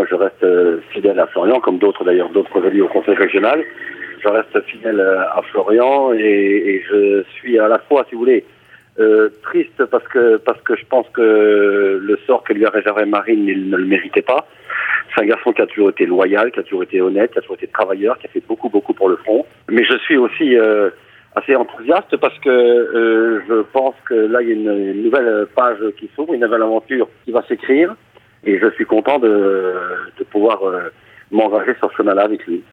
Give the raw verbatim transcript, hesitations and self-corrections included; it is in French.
je reste euh, fidèle à Florian, comme d'autres d'ailleurs, d'autres élus au conseil régional. Je reste fidèle à Florian et, et je suis à la fois, si vous voulez, euh, triste parce que parce que je pense que le sort que lui a réservé Marine, il ne le méritait pas. C'est un garçon qui a toujours été loyal, qui a toujours été honnête, qui a toujours été travailleur, qui a fait beaucoup, beaucoup pour le front. Mais je suis aussi euh, assez enthousiaste parce que euh, je pense que là, il y a une, une nouvelle page qui s'ouvre, une nouvelle aventure qui va s'écrire. Et je suis content de, de pouvoir euh, m'engager sur ce chemin-là avec lui.